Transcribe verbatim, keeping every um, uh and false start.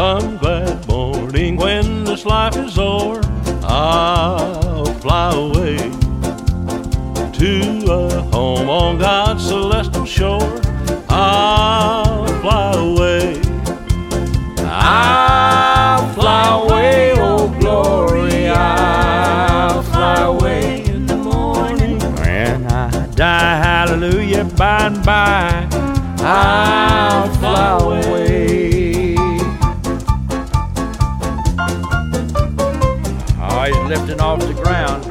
some glad morning when this life is o'er, I'll fly away to a home on God's celestial shore. I'll fly away. I'll fly away, oh glory. I'll fly away in the morning. When I die, hallelujah, by and by, I'll fly away. Oh, he's lifting off the ground.